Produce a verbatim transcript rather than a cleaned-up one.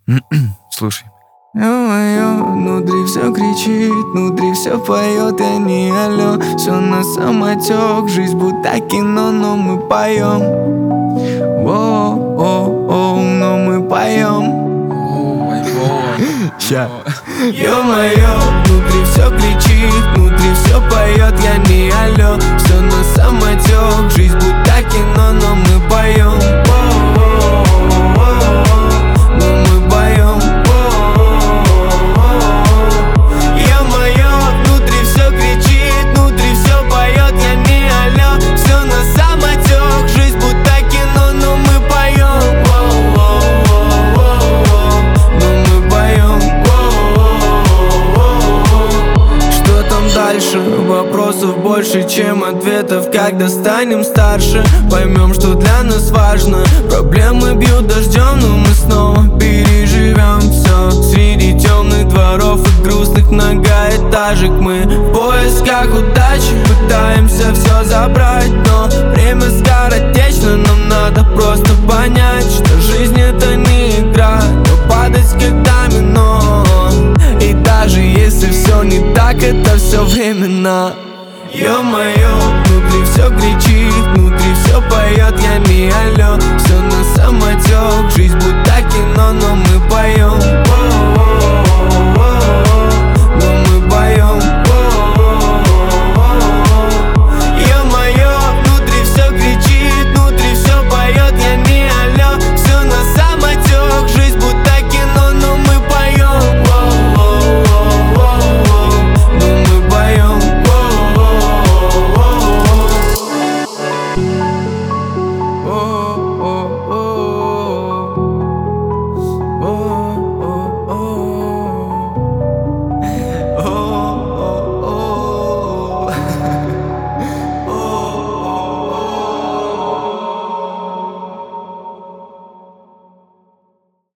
Слушай. Ё-моё, внутри все кричит, внутри все поет, я не алё. Все на самотек, жизнь будто кино, но мы поем. О-о-о, но мы поем. Ща. Ё-моё, внутри все кричит, внутри все поет, я не алё. Все на самотек, жизнь будто кино, но мы поем. Но мы поем. Ё-моё, внутри все кричит, внутри все поет, я не алё. Все на самотек, жизнь будто кино, но мы поем. Но мы поем. Что там дальше? Вопросов больше, чем ответов. Когда станем старше, поймем, что для нас важно. Проблемы бьют дождем, но мы снова переживем все. Среди темных дворов и грустных многоэтажек мы в поисках удачи пытаемся все забрать, но время скоротечно. Нам надо просто понять, что жизнь это не игра, но падать с домино. И даже если все не так, это все временно. Ё-моё, внутри все кричит, внутри все поет, я не алё. Все на самотек, жизнь будто